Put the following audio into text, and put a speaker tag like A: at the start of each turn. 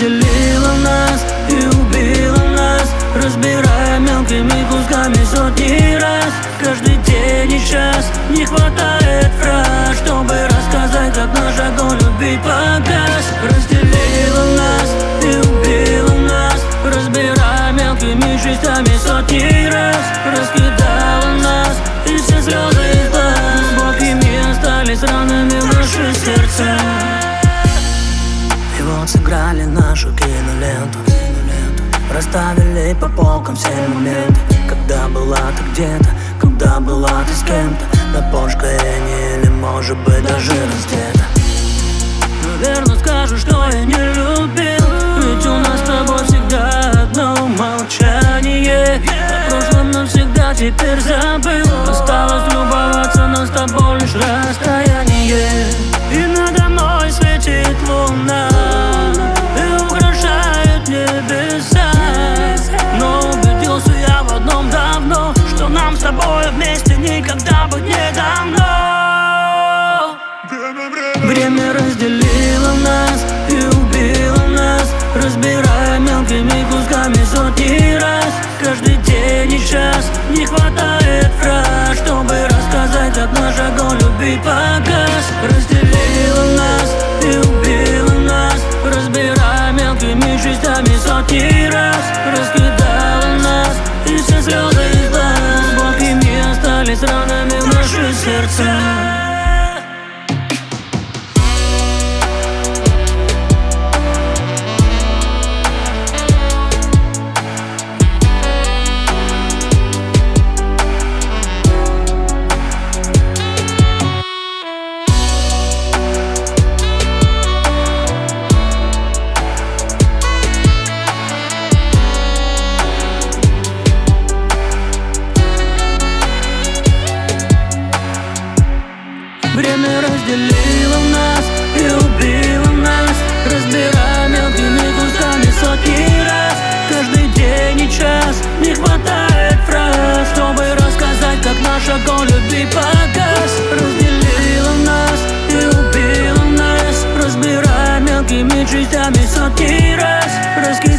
A: разделила нас и убила нас, разбирая мелкими кусками сотни раз. Каждый день и час не хватает фраз, чтобы рассказать, как наш огонь любить погас. Разделила нас и убила нас, разбирая мелкими частями сотни раз. Раскидала нас и все слезы из глаз, глубокими остались ранами в наши сердца. И вот сыграли нашу киноленту, расставили по полкам все моменты. Когда была ты где-то, когда была ты с кем-то, на пошкоении или может быть даже раздета. Наверное скажу, что я не любил, ведь у нас с тобой всегда одно молчание. О прошлом навсегда теперь забыл, осталось любоваться нас с тобой лишь расстояние. И надо мной светит луна и украшает небеса, но убедился я в одном давно, что нам с тобой вместе никогда быть не дано. Время разделило нас и убило нас, разбирая мелкими кусками сотни раз. Каждый день и час не хватает фраз, чтобы рассказать, как наш огонь любить погас. Разделила нас и убила нас, разбирая мелкими частями сотни раз. Раскидала нас и все слезы из глаз, глубокими остались ранами в наши сердца. Время разделило нас и убило нас, разбирая мелкими кусками сотни раз. Каждый день и час не хватает фраз, чтобы рассказать, как наш огонь любить погас. Разделила нас и убила нас, разбирая мелкими частями сотни раз.